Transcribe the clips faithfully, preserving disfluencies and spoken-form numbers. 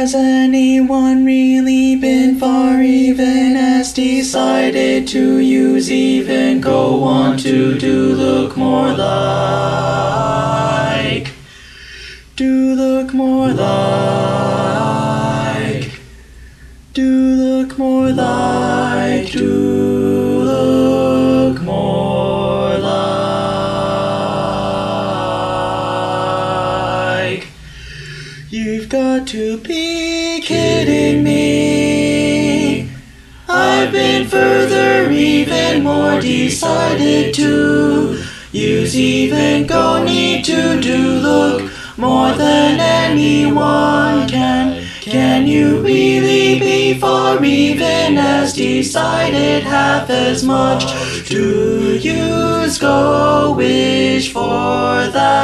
Has anyone really been far, even as decided to use even go on to do look more like, do look more like, do look more like, do look more like. You've got to be kidding me. I've been further, even more decided to use even go need to do look more than anyone can. Can you really be far, even as decided half as much? Do use go wish for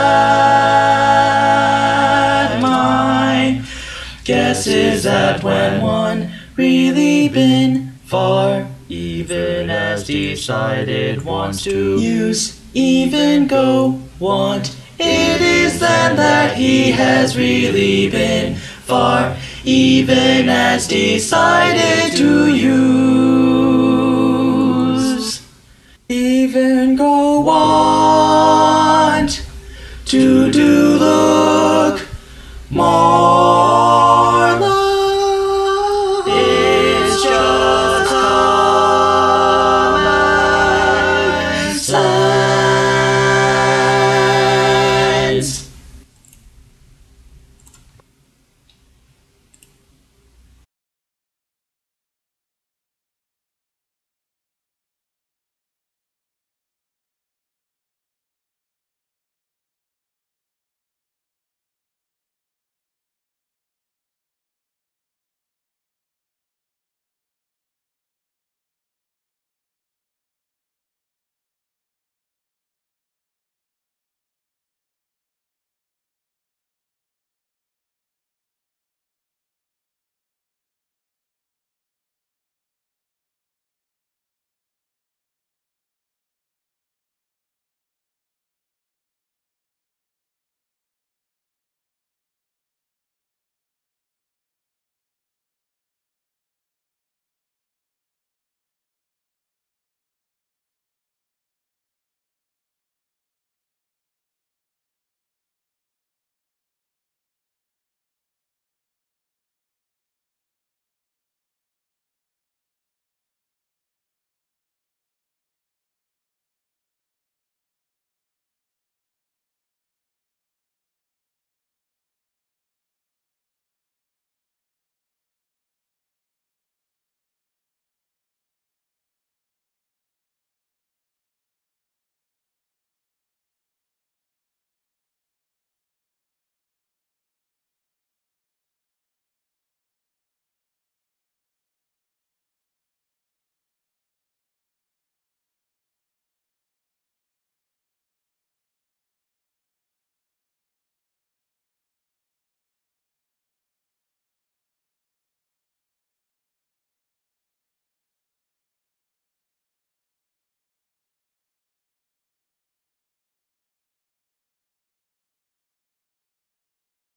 that? My guess is that when one really been far, even as decided wants to use even go want, it is then that he has really been far, even as decided to use even go want to do the